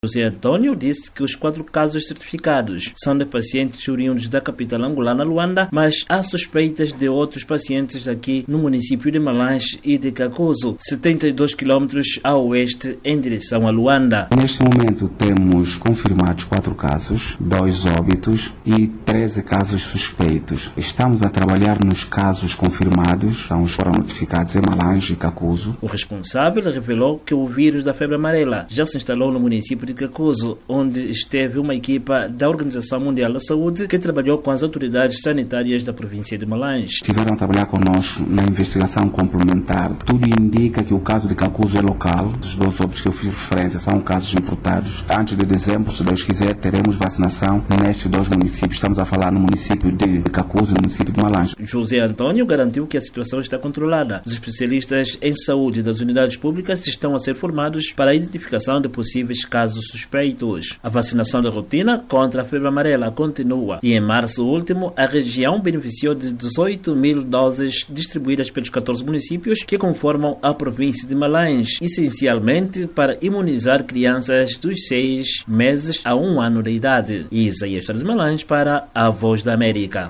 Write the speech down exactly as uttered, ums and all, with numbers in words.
José Antônio disse que os quatro casos certificados são de pacientes oriundos da capital angolana, Luanda, mas há suspeitas de outros pacientes aqui no município de Malange e de Kakuzo, setenta e dois quilômetros a oeste em direção a Luanda. Neste momento temos confirmados quatro casos, dois óbitos e treze casos suspeitos. Estamos a trabalhar nos casos confirmados, são os foram notificados em Malange e Kakuzo. O responsável revelou que o vírus da febre amarela já se instalou no município de Kakuzo, onde esteve uma equipa da Organização Mundial da Saúde que trabalhou com as autoridades sanitárias da província de Malange. Estiveram a trabalhar conosco na investigação complementar. Tudo indica que o caso de Kakuzo é local. Os dois óbitos que eu fiz referência são casos importados. Antes de dezembro, se Deus quiser, teremos vacinação nestes dois municípios. Estamos a falar no município de Kakuzo e no município de Malange. José Antônio garantiu que a situação está controlada. Os especialistas em saúde das unidades públicas estão a ser formados para a identificação de possíveis casos suspeitos. A vacinação de rotina contra a febre amarela continua e em março último a região beneficiou de dezoito mil doses distribuídas pelos catorze municípios que conformam a província de Malange, essencialmente para imunizar crianças dos seis meses a um ano de idade. Isaías de Malange para a Voz da América.